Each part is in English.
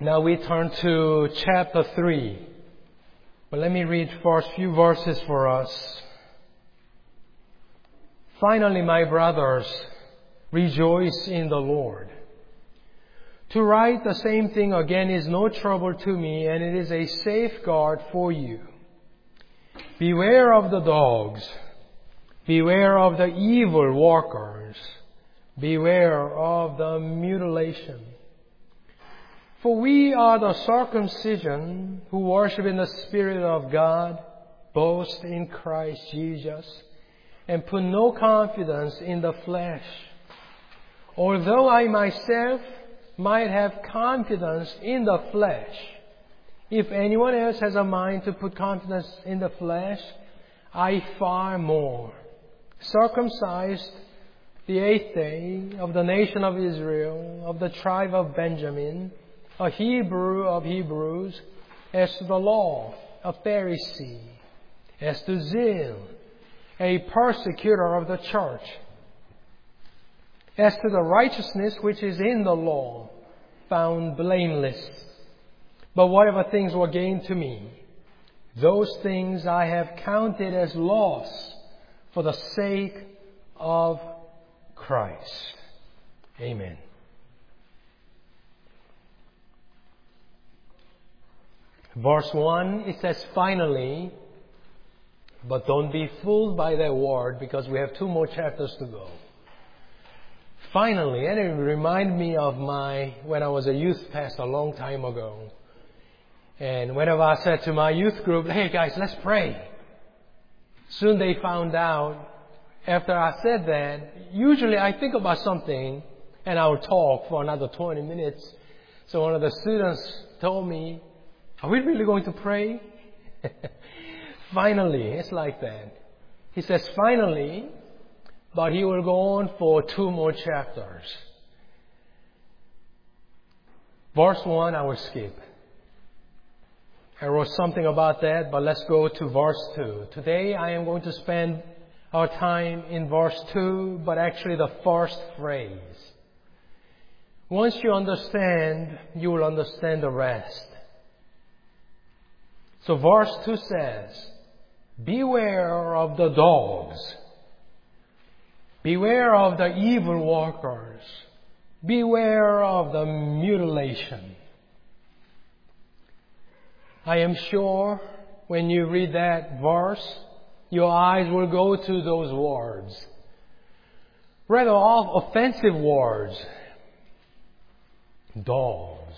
Now we turn to chapter 3. But let me read first few verses for us. Finally, my brothers, rejoice in the Lord. To write the same thing again is no trouble to me, and it is a safeguard for you. Beware of the dogs. Beware of the evil workers. Beware of the mutilation. For we are the circumcision who worship in the Spirit of God, boast in Christ Jesus, and put no confidence in the flesh. Although I myself might have confidence in the flesh, if anyone else has a mind to put confidence in the flesh, I far more. Circumcised the 8th day of the nation of Israel, of the tribe of Benjamin, a Hebrew of Hebrews, as to the law, a Pharisee, as to zeal, a persecutor of the church, as to the righteousness which is in the law, found blameless. But whatever things were gained to me, those things I have counted as loss for the sake of Christ. Amen. Verse 1, it says, finally, but don't be fooled by that word because we have 2 more chapters to go. Finally, and it reminded me of when I was a youth pastor a long time ago. And whenever I said to my youth group, hey guys, let's pray. Soon they found out, after I said that, usually I think about something and I'll talk for another 20 minutes. So one of the students told me, are we really going to pray? Finally, it's like that. He says, finally, but he will go on for 2 more chapters. Verse 1, I will skip. I wrote something about that, but let's go to verse 2. Today, I am going to spend our time in verse 2, but actually the first phrase. Once you understand, you will understand the rest. So verse 2 says, beware of the dogs. Beware of the evil workers. Beware of the mutilation. I am sure when you read that verse, your eyes will go to those words. Rather offensive words. Dogs.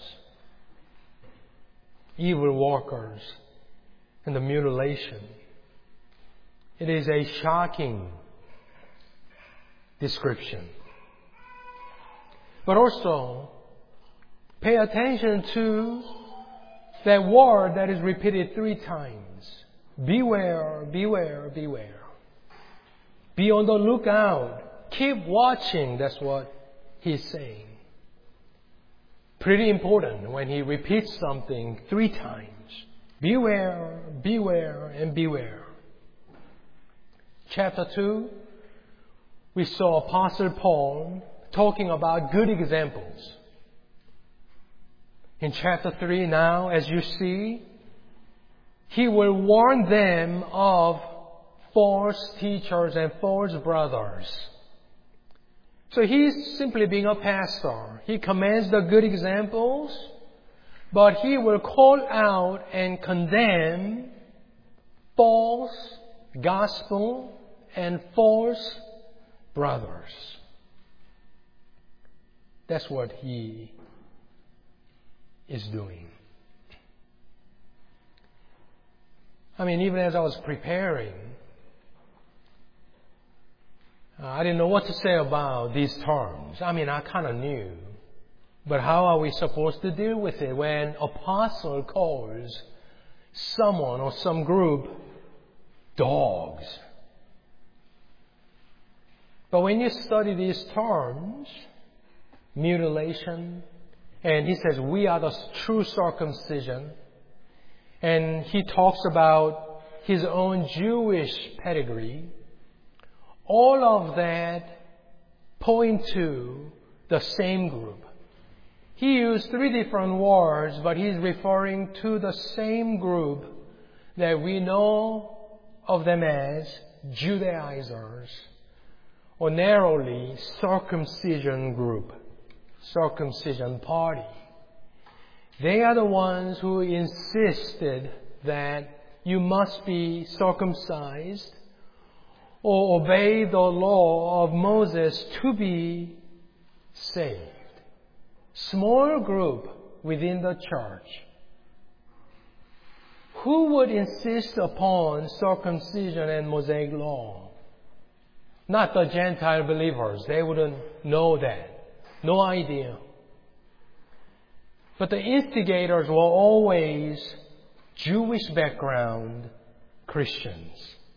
Evil workers. And the mutilation. It is a shocking description. But also, pay attention to that word that is repeated 3 times. Beware, beware, beware. Be on the lookout. Keep watching. That's what he's saying. Pretty important when he repeats something 3 times. Beware, beware, and beware. Chapter 2, we saw Apostle Paul talking about good examples. In chapter 3 now, as you see, he will warn them of false teachers and false brothers. So he's simply being a pastor. He commands the good examples, but he will call out and condemn false gospel and false brothers. That's what he is doing. I mean, even as I was preparing, I didn't know what to say about these terms. I mean, I kind of knew. But how are we supposed to deal with it when apostle calls someone or some group dogs? But when you study these terms, mutilation, and he says we are the true circumcision, and he talks about his own Jewish pedigree, all of that point to the same group. He used three different words, but he's referring to the same group that we know of them as Judaizers, or narrowly circumcision group, circumcision party. They are the ones who insisted that you must be circumcised or obey the law of Moses to be saved. Small group within the church. Who would insist upon circumcision and Mosaic law? Not the Gentile believers. They wouldn't know that. No idea. But the instigators were always Jewish background Christians.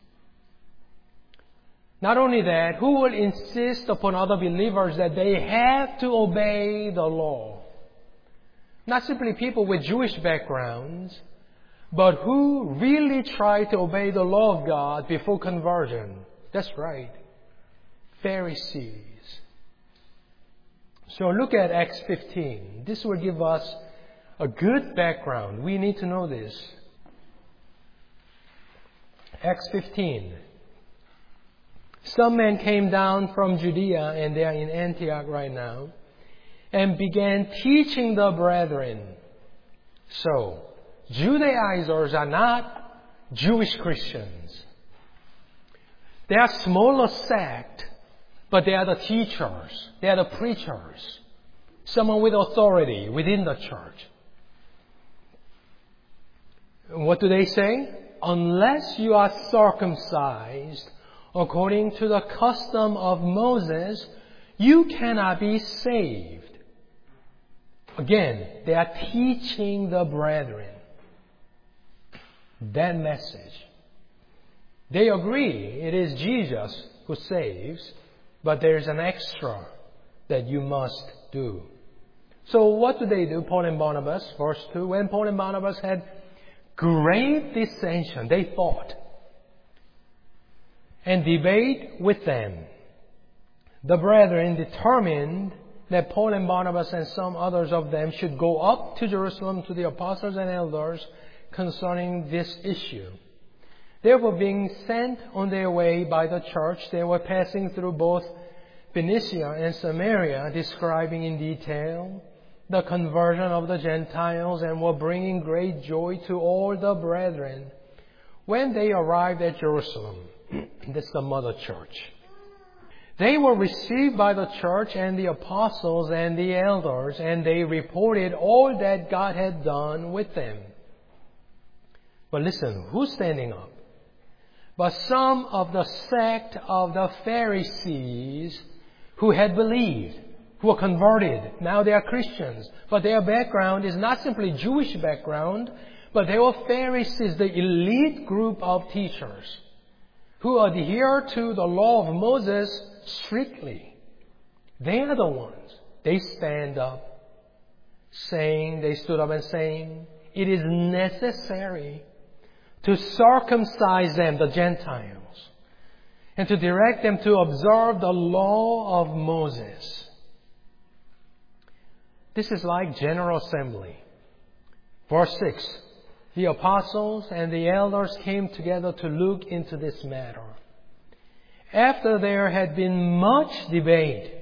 Not only that, who will insist upon other believers that they have to obey the law? Not simply people with Jewish backgrounds, but who really try to obey the law of God before conversion. That's right. Pharisees. So look at Acts 15. This will give us a good background. We need to know this. Acts 15. Some men came down from Judea, and they are in Antioch right now, and began teaching the brethren. So, Judaizers are not Jewish Christians. They are a smaller sect, but they are the teachers. They are the preachers. Someone with authority within the church. What do they say? Unless you are circumcised according to the custom of Moses, you cannot be saved. Again, they are teaching the brethren that message. They agree it is Jesus who saves, but there's an extra that you must do. So what do? Paul and Barnabas, verse 2, when Paul and Barnabas had great dissension, they fought and debate with them. The brethren determined that Paul and Barnabas and some others of them should go up to Jerusalem to the apostles and elders concerning this issue. Therefore, being sent on their way by the church, they were passing through both Phoenicia and Samaria, describing in detail the conversion of the Gentiles, and were bringing great joy to all the brethren. When they arrived at Jerusalem, that's the mother church, they were received by the church and the apostles and the elders, and they reported all that God had done with them. But listen, who's standing up? But some of the sect of the Pharisees who had believed, who were converted. Now they are Christians. But their background is not simply Jewish background, but they were Pharisees, the elite group of teachers who adhere to the law of Moses strictly. They are the ones. They stand up they stood up and saying, it is necessary to circumcise them, the Gentiles, and to direct them to observe the law of Moses. This is like General Assembly. Verse 6. The apostles and the elders came together to look into this matter. After there had been much debate,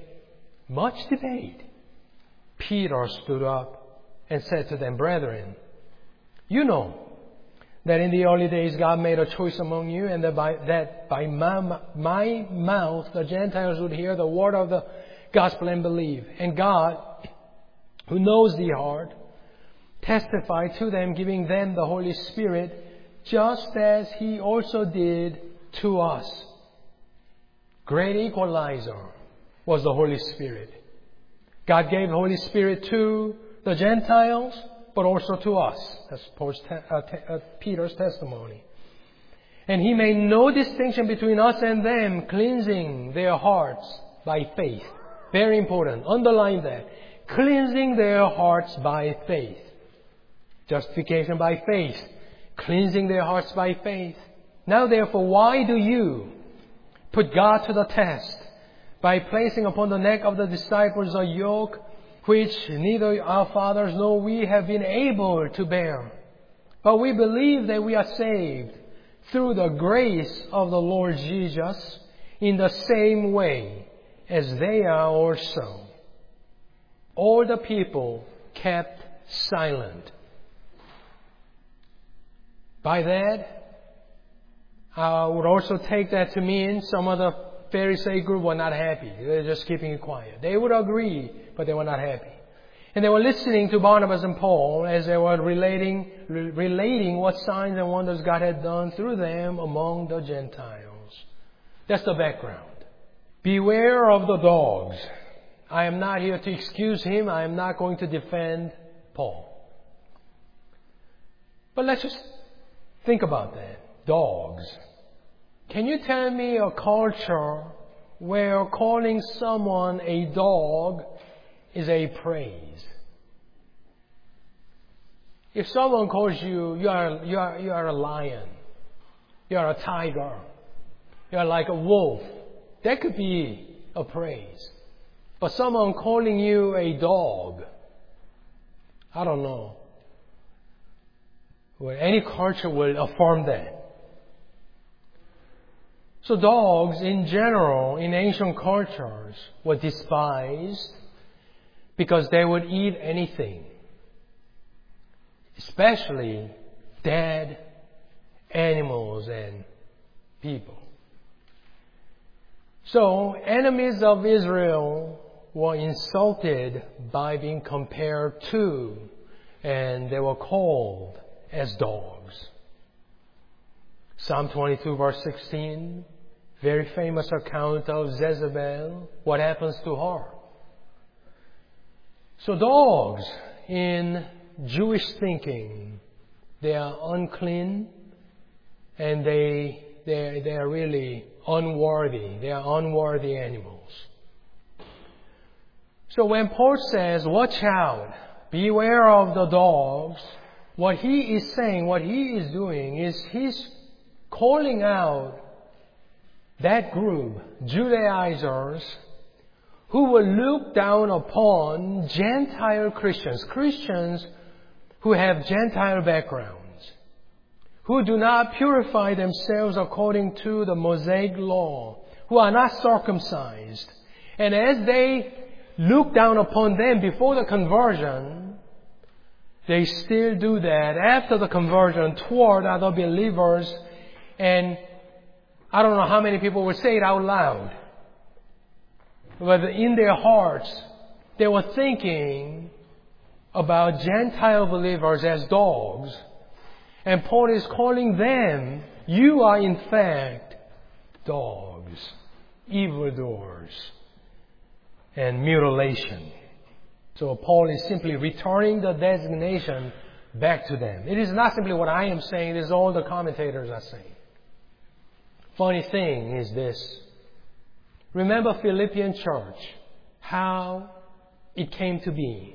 Peter stood up and said to them, brethren, you know that in the early days God made a choice among you, and that by my mouth the Gentiles would hear the word of the gospel and believe. And God, who knows the heart, testified to them, giving them the Holy Spirit, just as He also did to us. Great equalizer was the Holy Spirit. God gave the Holy Spirit to the Gentiles, but also to us. That's Peter's testimony. And He made no distinction between us and them, cleansing their hearts by faith. Very important. Underline that. Cleansing their hearts by faith. Justification by faith. Cleansing their hearts by faith. Now therefore, why do you put God to the test by placing upon the neck of the disciples a yoke which neither our fathers nor we have been able to bear. But we believe that we are saved through the grace of the Lord Jesus in the same way as they are also." All the people kept silent. By that, I would also take that to mean some of the Pharisee group were not happy. They were just keeping it quiet. They would agree, but they were not happy. And they were listening to Barnabas and Paul as they were relating what signs and wonders God had done through them among the Gentiles. That's the background. Beware of the dogs. I am not here to excuse him. I am not going to defend Paul. But let's just think about that. Dogs. Can you tell me a culture where calling someone a dog is a praise? If someone calls you, you are a lion, you are a tiger, you are like a wolf, that could be a praise. But someone calling you a dog, I don't know. Well, any culture will affirm that. So dogs in general in ancient cultures were despised because they would eat anything, especially dead animals and people. So enemies of Israel were insulted by being compared to, and they were called as dogs. Psalm 22 verse 16, very famous account of Jezebel, what happens to her. So dogs in Jewish thinking, they are unclean and they are really unworthy. They are unworthy animals. So when Paul says, watch out, beware of the dogs, what he is saying, what he is doing is he's calling out that group, Judaizers, who will look down upon Gentile Christians, Christians who have Gentile backgrounds, who do not purify themselves according to the Mosaic law, who are not circumcised. And as they look down upon them before the conversion, they still do that after the conversion toward other believers. And I don't know how many people will say it out loud, but in their hearts, they were thinking about Gentile believers as dogs. And Paul is calling them, you are in fact dogs, evildoers, and mutilation. So Paul is simply returning the designation back to them. It is not simply what I am saying, it is all the commentators are saying. Funny thing is this. Remember Philippian church, how it came to be.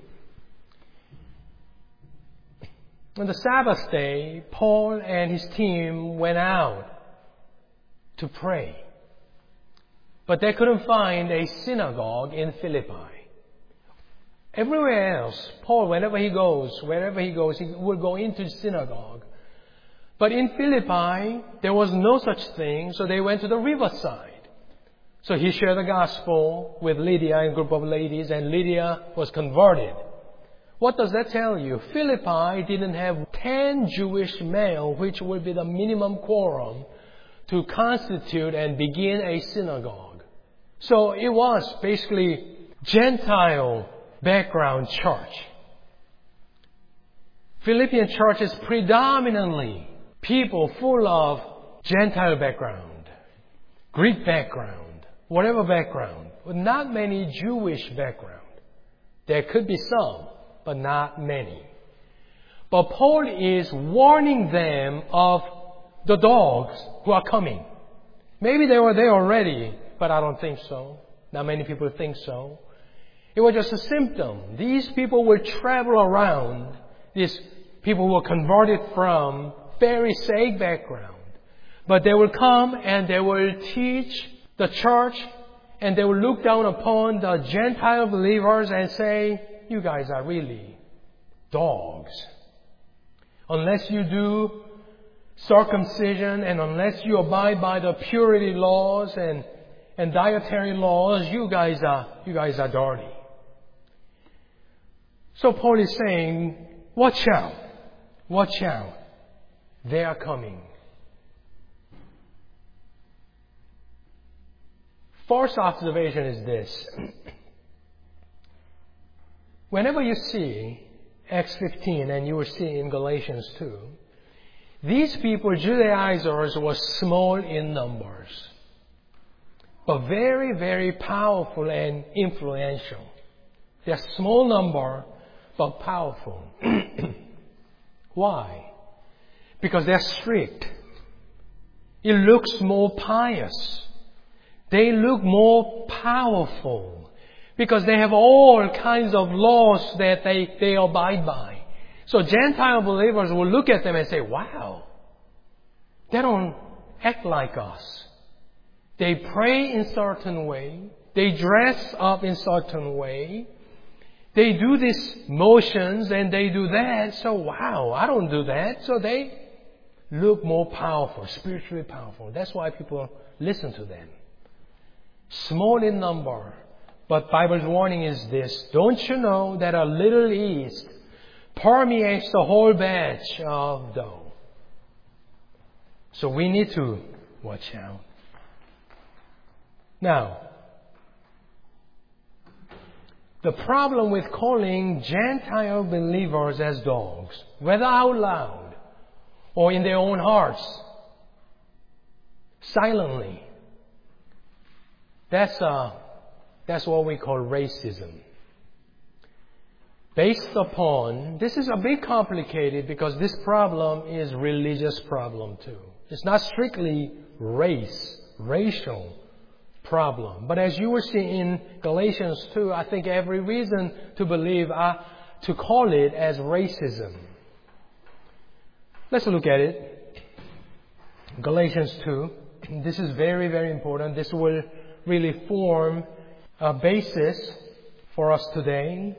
On the Sabbath day, Paul and his team went out to pray. But they couldn't find a synagogue in Philippi. Everywhere else, Paul, wherever he goes, he would go into synagogue. But in Philippi, there was no such thing, so they went to the riverside. So he shared the gospel with Lydia and a group of ladies, and Lydia was converted. What does that tell you? Philippi didn't have 10 Jewish males, which would be the minimum quorum to constitute and begin a synagogue. So it was basically Gentile background church. Philippian church is predominantly people full of Gentile background, Greek background, whatever background, but not many Jewish background. There could be some, but not many. But Paul is warning them of the dogs who are coming. Maybe they were there already, but I don't think so. Not many people think so. It was just a symptom. These people will travel around, these people who were converted from Pharisaic background. But they will come and they will teach the church, and they will look down upon the Gentile believers and say, you guys are really dogs. Unless you do circumcision and unless you abide by the purity laws and dietary laws, you guys are dirty. So Paul is saying, watch out. Watch out. They are coming. First observation is this. Whenever you see Acts 15 and you will see in Galatians 2, these people, Judaizers, were small in numbers, but very, very powerful and influential. They're small number, but powerful. Why? Because they're strict. It looks more pious. They look more powerful because they have all kinds of laws that they abide by. So Gentile believers will look at them and say, wow, they don't act like us. They pray in certain way. They dress up in certain way. They do these motions and they do that. So wow, I don't do that. So they look more powerful, spiritually powerful. That's why people listen to them. Small in number. But Bible's warning is this. Don't you know that a little yeast permeates the whole batch of dough? So we need to watch out. Now, the problem with calling Gentile believers as dogs, whether out loud or in their own hearts, silently, that's what we call racism. Based upon, this is a bit complicated because this problem is a religious problem too. It's not strictly racial problem. But as you will see in Galatians 2, I think every reason to believe, to call it as racism. Let's look at it. Galatians 2. This is very, very important. This will really form a basis for us today.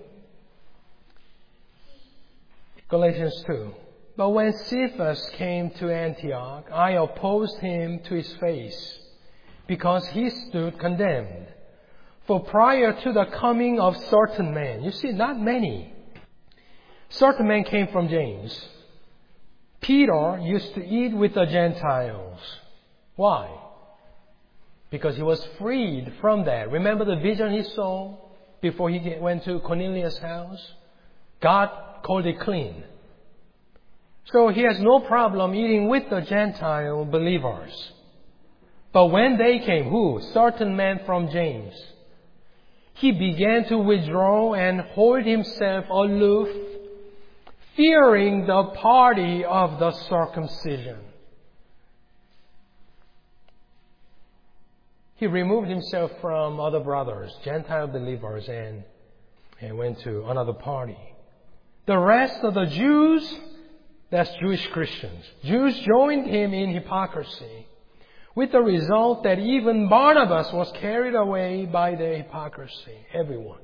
Galatians 2. But when Cephas came to Antioch, I opposed him to his face, because he stood condemned. For prior to the coming of certain men, you see, not many, certain men came from James. Peter used to eat with the Gentiles. Why? Because he was freed from that. Remember the vision he saw before he went to Cornelius' house? God called it clean. So he has no problem eating with the Gentile believers. But when they came, who? Certain men from James. He began to withdraw and hold himself aloof, fearing the party of the circumcision. He removed himself from other brothers, Gentile believers, and went to another party. The rest of the Jews, that's Jewish Christians, Jews joined him in hypocrisy, with the result that even Barnabas was carried away by their hypocrisy. Everyone.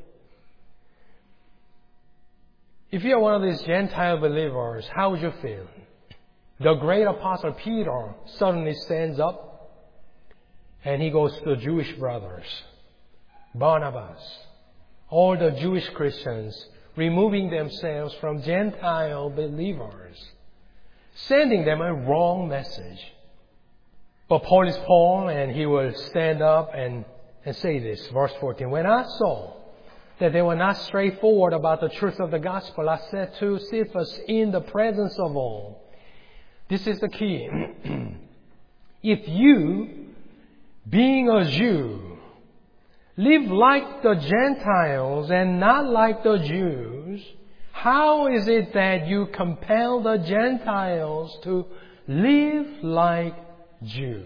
If you are one of these Gentile believers, how would you feel? The great apostle Peter suddenly stands up and he goes to the Jewish brothers, Barnabas, all the Jewish Christians, removing themselves from Gentile believers, sending them a wrong message. But Paul is Paul, and he will stand up and say this, verse 14. When I saw that they were not straightforward about the truth of the gospel, I said to Cephas in the presence of all, this is the key. If you, being a Jew, live like the Gentiles and not like the Jews, how is it that you compel the Gentiles to live like Jews?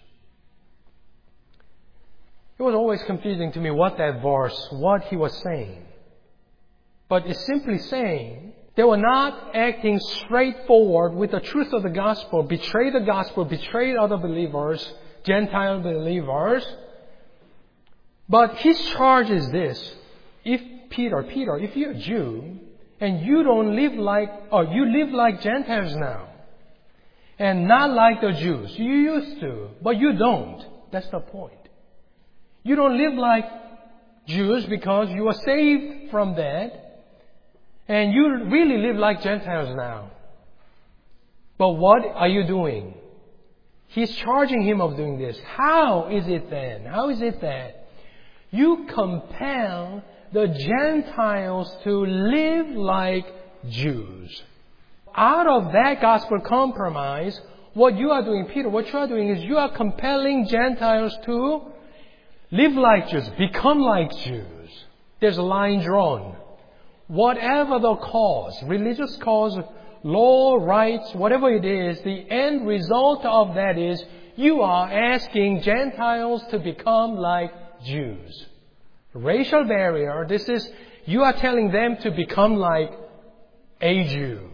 It was always confusing to me what he was saying. But it's simply saying they were not acting straightforward with the truth of the gospel, betrayed the gospel, betrayed other believers, Gentile believers. But his charge is this. If Peter, if you're a Jew and you don't live like, or you live like Gentiles now and not like the Jews, you used to, but you don't. That's the point. You don't live like Jews because you are saved from that, and you really live like Gentiles now. But what are you doing? He's charging him of doing this. How is it then? How is it that you compel the Gentiles to live like Jews? Out of that gospel compromise, what you are doing, Peter, what you are doing is you are compelling Gentiles to live like Jews, become like Jews. There's a line drawn. Whatever the cause, religious cause, law, rights, whatever it is, the end result of that is you are asking Gentiles to become like Jews. Racial barrier, you are telling them to become like a Jew.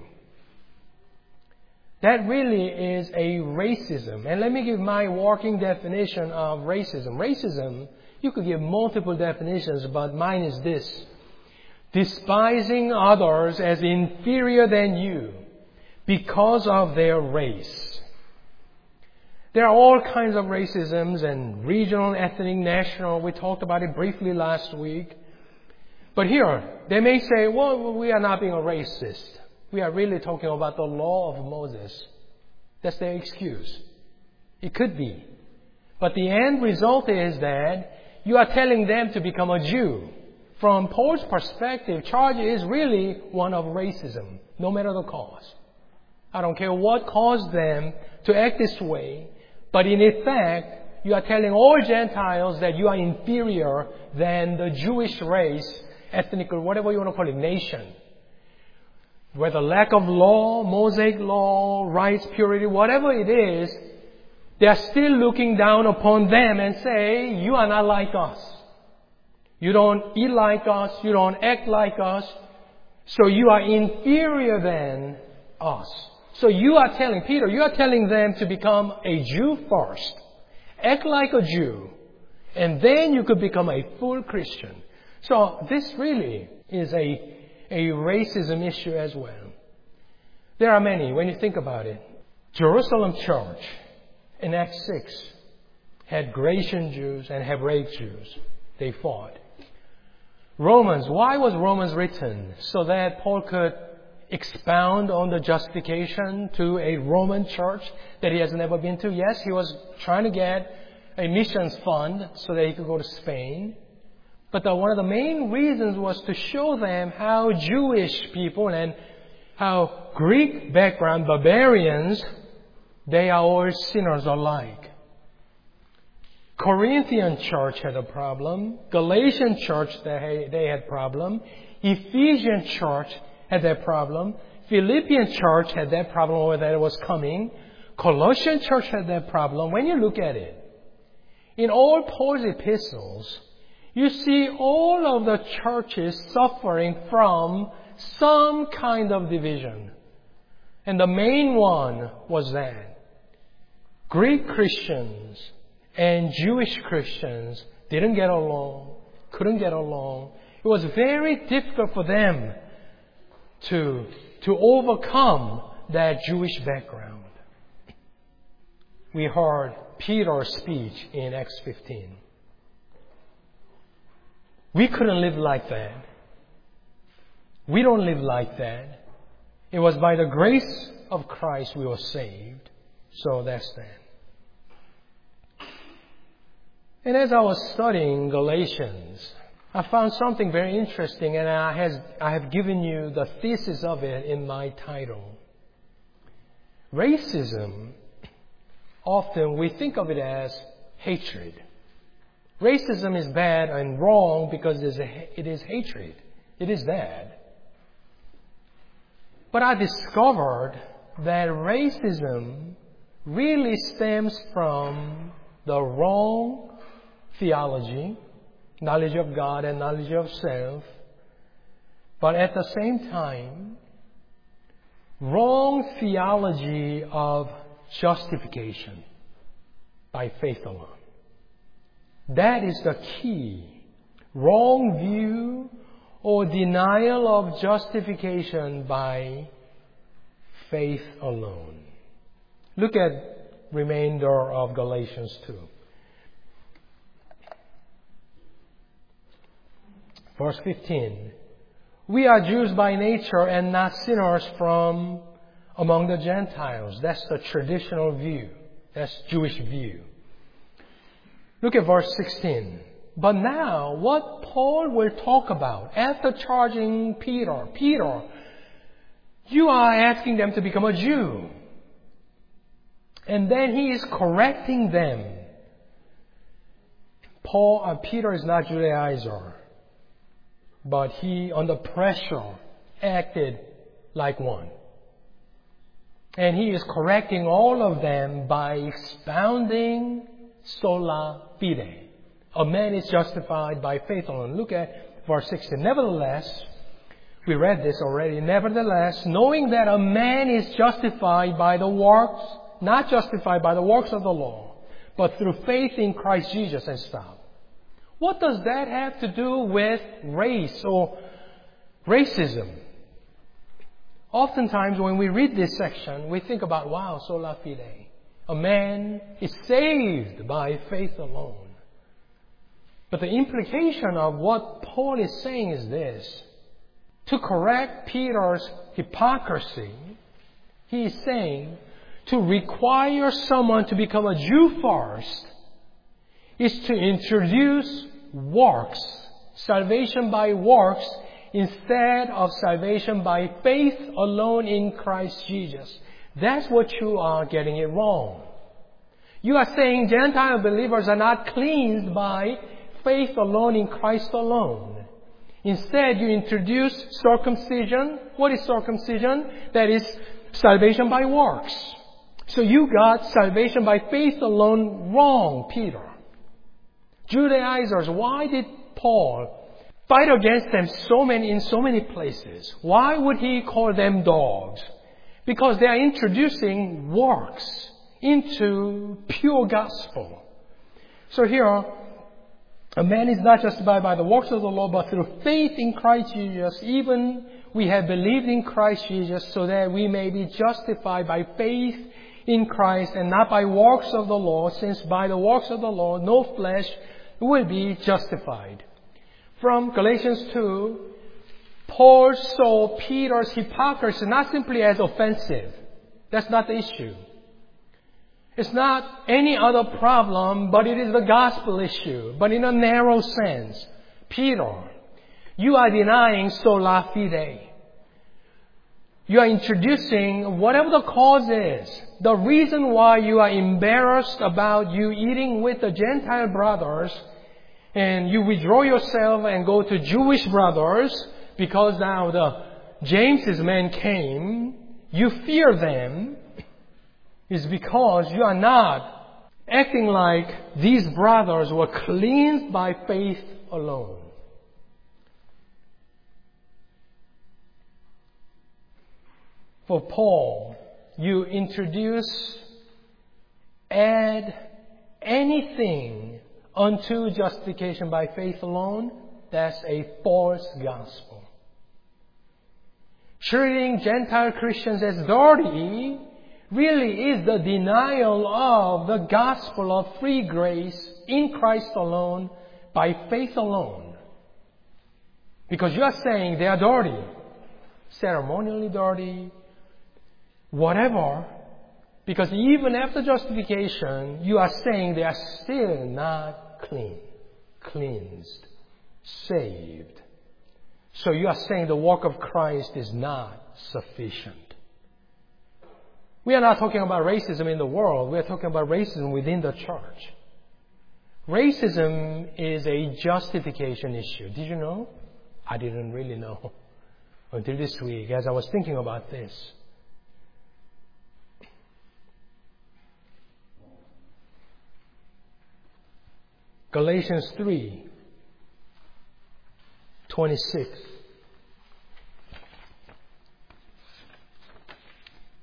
That really is a racism. And let me give my working definition of racism. Racism, you could give multiple definitions, but mine is this: despising others as inferior than you because of their race. There are all kinds of racisms and regional, ethnic, national. We talked about it briefly last week. But here, they may say, well, we are not being a racist. We are really talking about the law of Moses. That's their excuse. It could be. But the end result is that you are telling them to become a Jew. From Paul's perspective, charge is really one of racism, no matter the cause. I don't care what caused them to act this way, but in effect, you are telling all Gentiles that you are inferior than the Jewish race, ethnic, or whatever you want to call it, nation. Whether lack of law, Mosaic law, rights, purity, whatever it is, they are still looking down upon them and say, you are not like us. You don't eat like us. You don't act like us. So you are inferior than us. So you are telling, Peter, you are telling them to become a Jew first. Act like a Jew. And then you could become a full Christian. So this really is a racism issue as well. There are many, when you think about it. Jerusalem church in Acts 6 had Grecian Jews and Hebraic Jews. They fought. Romans, why was Romans written? So that Paul could expound on the justification to a Roman church that he has never been to. Yes, he was trying to get a missions fund so that he could go to Spain. But one of the main reasons was to show them how Jewish people and how Greek background barbarians, they are all sinners alike. Corinthian church had a problem. Galatian church, they had problem. Ephesian church had that problem. Philippian church had that problem, or that it was coming. Colossian church had that problem. When you look at it, in all Paul's epistles, you see all of the churches suffering from some kind of division. And the main one was that Greek Christians and Jewish Christians didn't get along, couldn't get along. It was very difficult for them to overcome that Jewish background. We heard Peter's speech in Acts 15. We couldn't live like that. We don't live like that. It was by the grace of Christ we were saved. So that's that. And as I was studying Galatians, I found something very interesting, and I have given you the thesis of it in my title. Racism, often we think of it as hatred. Racism is bad and wrong because it is hatred. It is bad. But I discovered that racism really stems from the wrong theology, knowledge of God and knowledge of self, but at the same time, wrong theology of justification by faith alone. That is the key. Wrong view or denial of justification by faith alone. Look at remainder of Galatians 2. Verse 15. We are Jews by nature and not sinners from among the Gentiles. That's the traditional view. That's Jewish view. Look at verse 16. But now, what Paul will talk about after charging Peter, you are asking them to become a Jew. And then he is correcting them. Peter is not Judaizer, but he, under pressure, acted like one. And he is correcting all of them by expounding sola fide. A man is justified by faith alone. Look at verse 16. Nevertheless, we read this already. Nevertheless, knowing that a man is justified by the works, not justified by the works of the law, but through faith in Christ Jesus, and stop. What does that have to do with race or racism? Oftentimes when we read this section, we think about, wow, sola fide. A man is saved by faith alone. But the implication of what Paul is saying is this. To correct Peter's hypocrisy, he is saying to require someone to become a Jew first is to introduce works, salvation by works, instead of salvation by faith alone in Christ Jesus. That's what you are getting it wrong. You are saying Gentile believers are not cleansed by faith alone in Christ alone. Instead, you introduce circumcision. What is circumcision? That is salvation by works. So you got salvation by faith alone wrong, Peter. Judaizers, why did Paul fight against them in so many places? Why would he call them dogs? Because they are introducing works into pure gospel. So here, a man is not justified by the works of the law, but through faith in Christ Jesus. Even we have believed in Christ Jesus so that we may be justified by faith in Christ and not by works of the law, since by the works of the law no flesh will be justified. From Galatians 2, Paul saw Peter's hypocrisy not simply as offensive. That's not the issue. It's not any other problem, but it is the gospel issue. But in a narrow sense, Peter, you are denying sola fide. You are introducing whatever the cause is, the reason why you are embarrassed about you eating with the Gentile brothers, and you withdraw yourself and go to Jewish brothers because now the James's men came. You fear them. Is because you are not acting like these brothers were cleansed by faith alone. For Paul, you add anything unto justification by faith alone, that's a false gospel. Treating Gentile Christians as dirty really is the denial of the gospel of free grace in Christ alone, by faith alone. Because you are saying they are dirty, ceremonially dirty, whatever. Because even after justification, you are saying they are still not cleansed, saved. So you are saying the work of Christ is not sufficient. We are not talking about racism in the world. We are talking about racism within the church. Racism is a justification issue. Did you know? I didn't really know until this week as I was thinking about this. Galatians 3:26.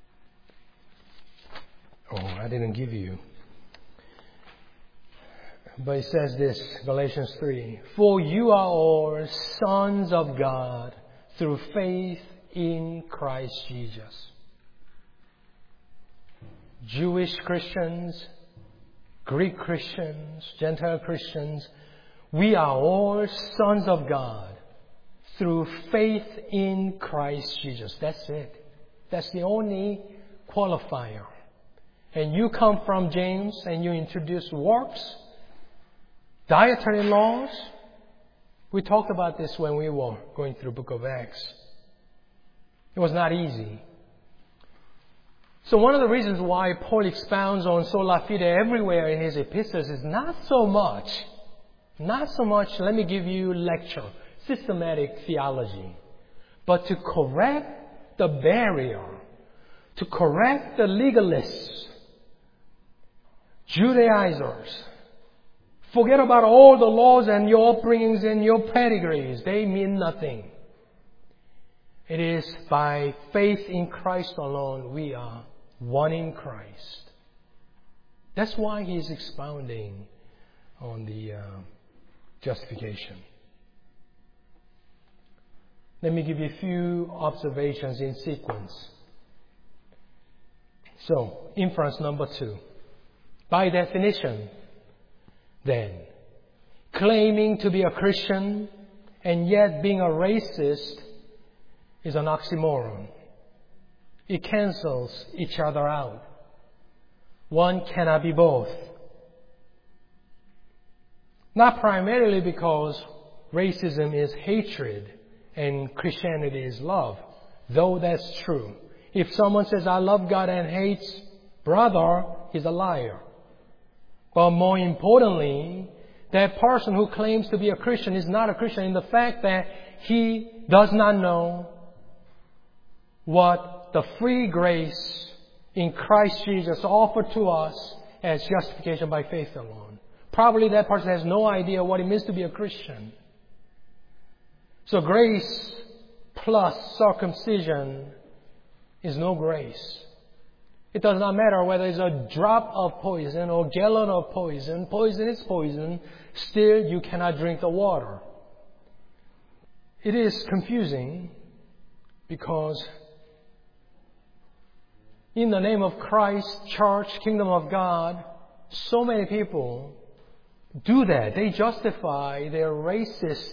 Oh, I didn't give you. But it says this, Galatians 3, "For you are all sons of God through faith in Christ Jesus." Jewish Christians, Greek Christians, Gentile Christians, we are all sons of God through faith in Christ Jesus. That's it. That's the only qualifier. And you come from James and you introduce works, dietary laws. We talked about this when we were going through the book of Acts. It was not easy. So one of the reasons why Paul expounds on sola fide everywhere in his epistles is not so much, let me give you lecture, systematic theology, but to correct the barrier, to correct the legalists, Judaizers. Forget about all the laws and your upbringings and your pedigrees. They mean nothing. It is by faith in Christ alone we are one in Christ. That's why he's expounding on the justification. Let me give you a few observations in sequence. So, inference number 2. By definition, then, claiming to be a Christian and yet being a racist is an oxymoron. It cancels each other out. One cannot be both. Not primarily because racism is hatred and Christianity is love, though that's true. If someone says, "I love God" and hates brother, he's a liar. But more importantly, that person who claims to be a Christian is not a Christian in the fact that he does not know what the free grace in Christ Jesus offered to us as justification by faith alone. Probably that person has no idea what it means to be a Christian. So grace plus circumcision is no grace. It does not matter whether it's a drop of poison or gallon of poison. Poison is poison. Still, you cannot drink the water. It is confusing because in the name of Christ, church, kingdom of God, so many people do that. They justify their racist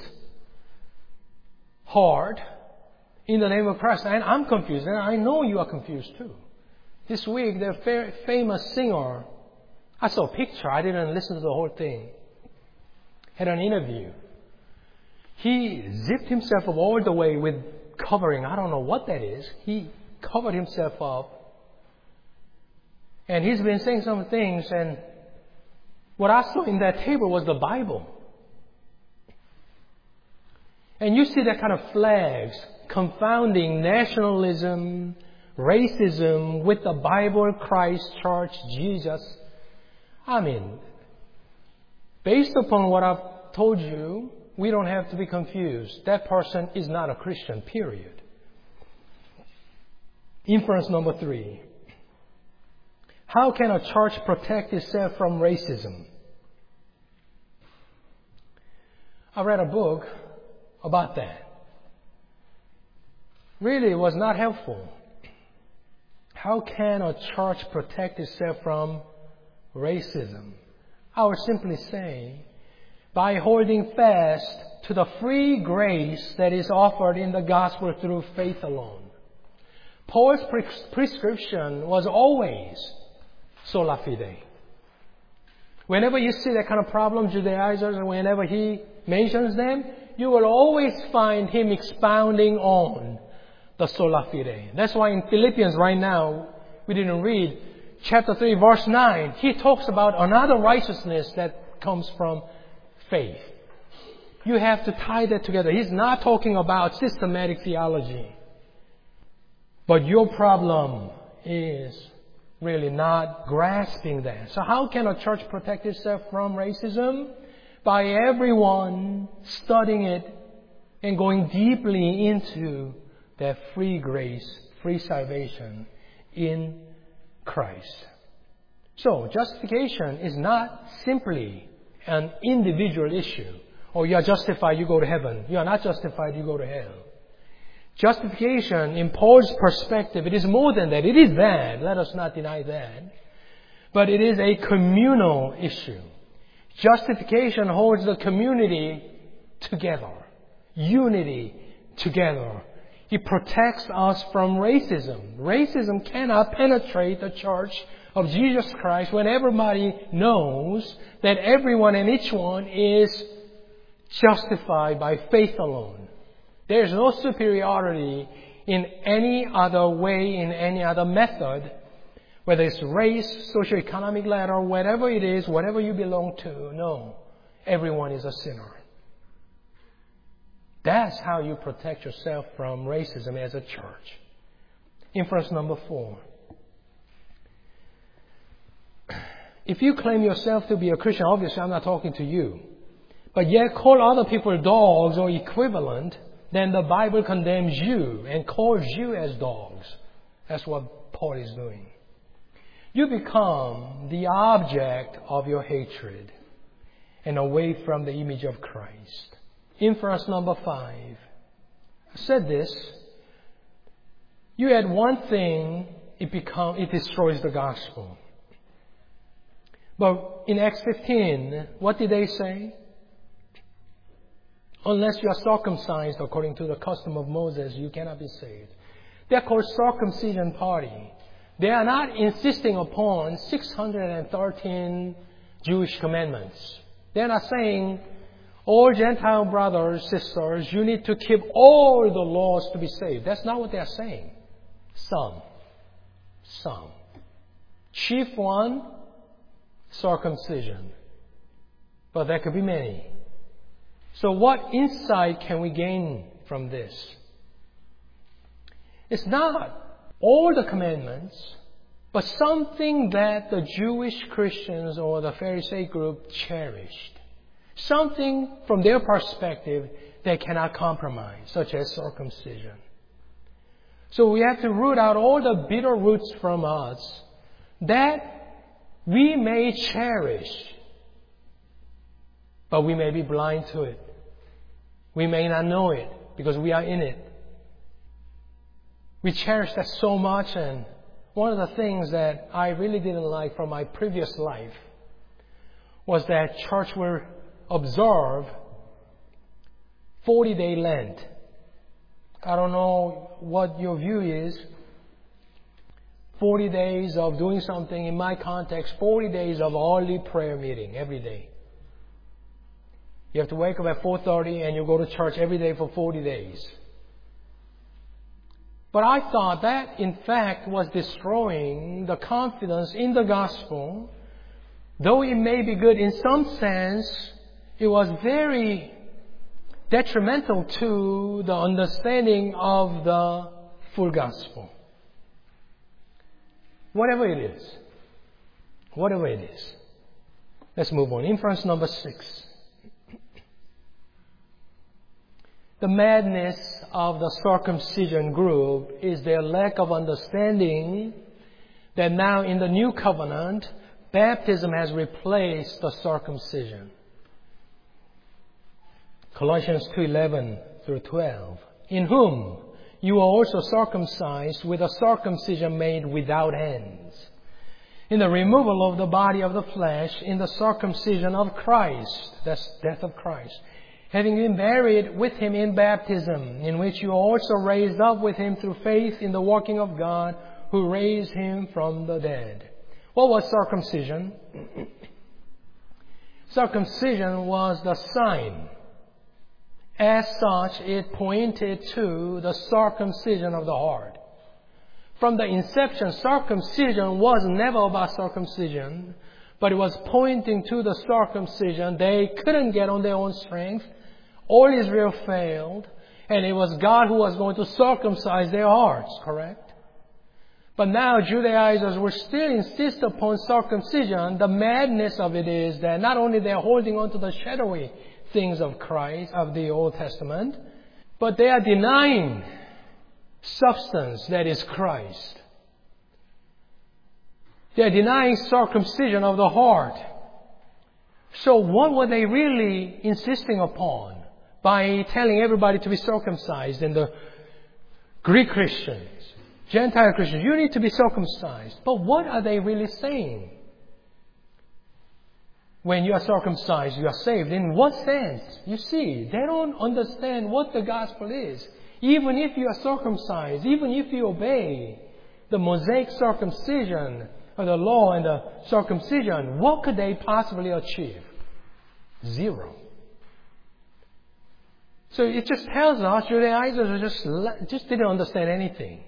heart in the name of Christ. And I'm confused, and I know you are confused too. This week, the famous singer, I saw a picture, I didn't listen to the whole thing, had an interview. He zipped himself up all the way with covering. I don't know what that is. He covered himself up. And he's been saying some things, and what I saw in that table was the Bible. And you see that kind of flags confounding nationalism, racism with the Bible, Christ, church, Jesus. I mean, based upon what I've told you, we don't have to be confused. That person is not a Christian, period. Inference number 3. How can a church protect itself from racism? I read a book about that. Really, it was not helpful. How can a church protect itself from racism? I would simply say, by holding fast to the free grace that is offered in the gospel through faith alone. Paul's prescription was always sola fide. Whenever you see that kind of problem, Judaizers, whenever he mentions them, you will always find him expounding on the sola fide. That's why in Philippians right now, we didn't read, chapter 3, verse 9, he talks about another righteousness that comes from faith. You have to tie that together. He's not talking about systematic theology. But your problem is really not grasping that. So how can a church protect itself from racism? By everyone studying it and going deeply into that free grace, free salvation in Christ. So justification is not simply an individual issue. Or you are justified, you go to heaven. You are not justified, you go to hell. Justification, in Paul's perspective, it is more than that. It is that. Let us not deny that. But it is a communal issue. Justification holds the community together. Unity together. It protects us from racism. Racism cannot penetrate the church of Jesus Christ when everybody knows that everyone and each one is justified by faith alone. There is no superiority in any other way, in any other method, whether it's race, socioeconomic ladder, whatever it is, whatever you belong to. No, everyone is a sinner. That's how you protect yourself from racism as a church. Inference number 4. If you claim yourself to be a Christian, obviously I'm not talking to you, but yet call other people dogs or equivalent, then the Bible condemns you and calls you as dogs. That's what Paul is doing. You become the object of your hatred and away from the image of Christ. Inference number 5. I said this. You add one thing, it destroys the gospel. But in Acts 15, what did they say? Unless you are circumcised according to the custom of Moses, you cannot be saved. They're called circumcision party. They are not insisting upon 613 Jewish commandments. They're not saying, all Gentile brothers, sisters, you need to keep all the laws to be saved. That's not what they're saying. Some. Chief one, circumcision. But there could be many. So what insight can we gain from this? It's not all the commandments, but something that the Jewish Christians or the Pharisee group cherished. Something from their perspective they cannot compromise, such as circumcision. So we have to root out all the bitter roots from us that we may cherish, but we may be blind to it. We may not know it because we are in it. We cherish that so much, and one of the things that I really didn't like from my previous life was that church will observe 40-day Lent. I don't know what your view is. 40 days of doing something. In my context, 40 days of hourly prayer meeting every day. You have to wake up at 4:30 and you go to church every day for 40 days. But I thought that, in fact, was destroying the confidence in the gospel. Though it may be good in some sense, it was very detrimental to the understanding of the full gospel. Whatever it is. Let's move on. Inference number 6. The madness of the circumcision group is their lack of understanding that now in the new covenant, baptism has replaced the circumcision. Colossians 2:11 through 12. In whom you are also circumcised with a circumcision made without hands, in the removal of the body of the flesh, in the circumcision of Christ, that's death of Christ, having been buried with Him in baptism, in which you are also raised up with Him through faith in the working of God, who raised Him from the dead. What was circumcision? Circumcision was the sign. As such, it pointed to the circumcision of the heart. From the inception, circumcision was never about circumcision, but it was pointing to the circumcision they couldn't get on their own strength. All Israel failed, and it was God who was going to circumcise their hearts, correct? But now Judaizers will still insist upon circumcision. The madness of it is that not only they're holding on to the shadowy things of Christ, of the Old Testament, but they are denying substance that is Christ. They are denying circumcision of the heart. So what were they really insisting upon by telling everybody to be circumcised, and the Greek Christians, Gentile Christians, you need to be circumcised? But what are they really saying? When you are circumcised, you are saved. In what sense? You see, they don't understand what the gospel is. Even if you are circumcised, even if you obey the Mosaic circumcision, or the law and the circumcision, what could they possibly achieve? Zero. So it just tells us Judaizers just didn't understand anything.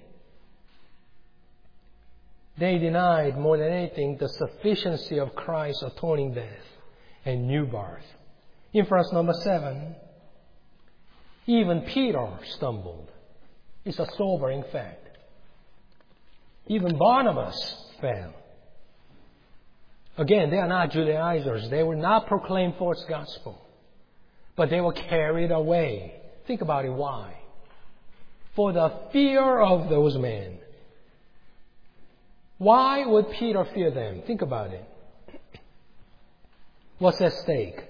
They denied more than anything the sufficiency of Christ's atoning death and new birth. Inference number 7, even Peter stumbled. It's a sobering fact. Even Barnabas fell. Again, they are not Judaizers. They will not proclaim false gospel. But they were carried away. Think about it. Why? For the fear of those men. Why would Peter fear them? Think about it. What's at stake?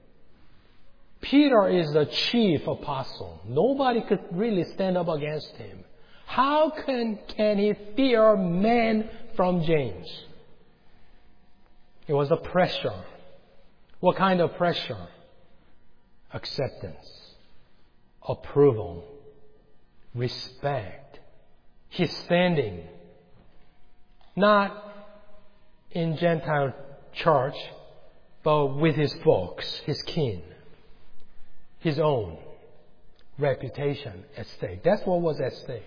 Peter is the chief apostle. Nobody could really stand up against him. How can he fear men from James? It was the pressure. What kind of pressure? Acceptance, approval, respect, his standing. Not in Gentile church, but with his folks, his kin, his own reputation at stake. That's what was at stake.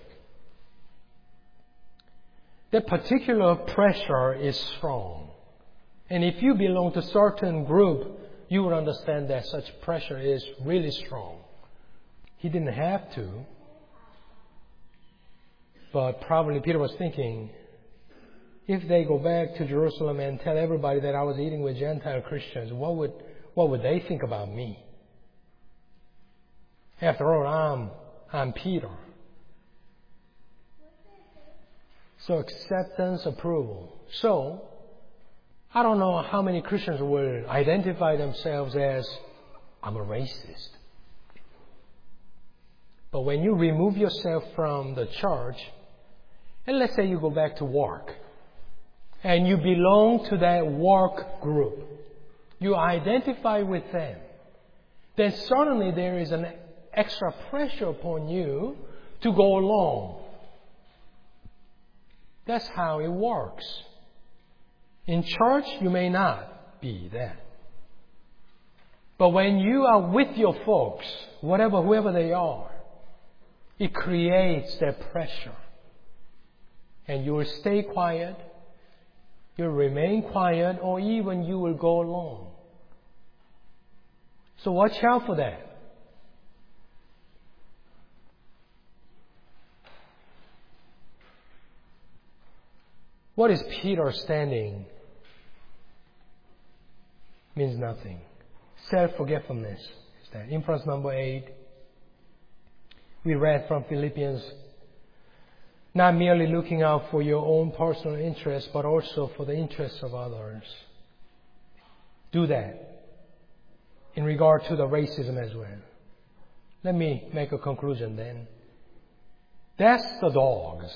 That particular pressure is strong. And if you belong to a certain group, you would understand that such pressure is really strong. He didn't have to. But probably Peter was thinking, if they go back to Jerusalem and tell everybody that I was eating with Gentile Christians, what would they think about me? After all, I'm Peter. So acceptance, approval. So, I don't know how many Christians will identify themselves as, I'm a racist. But when you remove yourself from the church, and let's say you go back to work, and you belong to that work group, you identify with them, then suddenly there is an extra pressure upon you to go along. That's how it works. In church, you may not be that. But when you are with your folks, whoever they are, it creates that pressure. And you will stay quiet, you'll remain quiet, or even you will go along. So watch out for that. What is Peter standing? Means nothing. Self-forgetfulness is that. Inference number 8. We read from Philippians, not merely looking out for your own personal interests, but also for the interests of others. Do that in regard to the racism as well. Let me make a conclusion then. That's the dogs.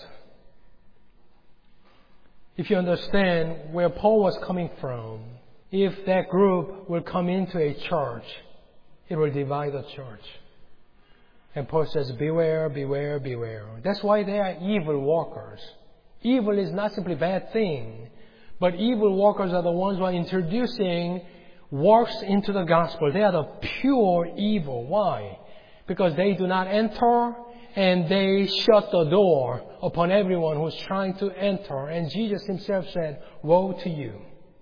If you understand where Paul was coming from, if that group will come into a church, it will divide the church. And Paul says, beware, beware, beware. That's why they are evil workers. Evil is not simply a bad thing, but evil workers are the ones who are introducing works into the gospel. They are the pure evil. Why? Because they do not enter and they shut the door upon everyone who's trying to enter. And Jesus himself said, woe to you.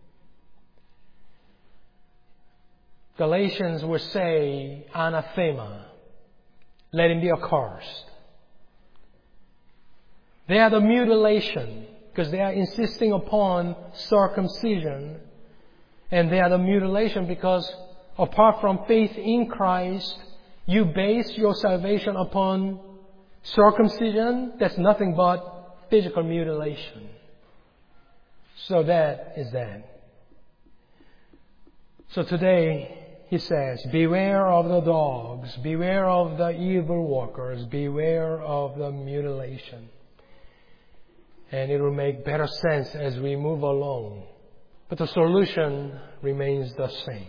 Galatians will say, anathema. Let him be accursed. They are the mutilation because they are insisting upon circumcision. And they are the mutilation because apart from faith in Christ, you base your salvation upon circumcision. That's nothing but physical mutilation. So that is that. So today, he says, beware of the dogs, beware of the evil workers, beware of the mutilation. And it will make better sense as we move along. But the solution remains the same.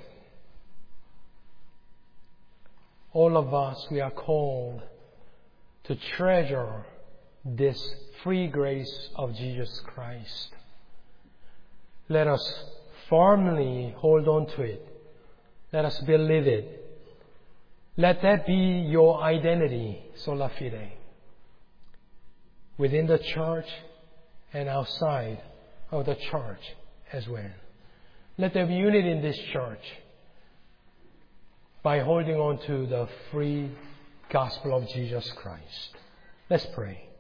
All of us, we are called to treasure this free grace of Jesus Christ. Let us firmly hold on to it. Let us believe it. Let that be your identity, sola fide, within the church and outside of the church as well. Let there be unity in this church by holding on to the free gospel of Jesus Christ. Let's pray.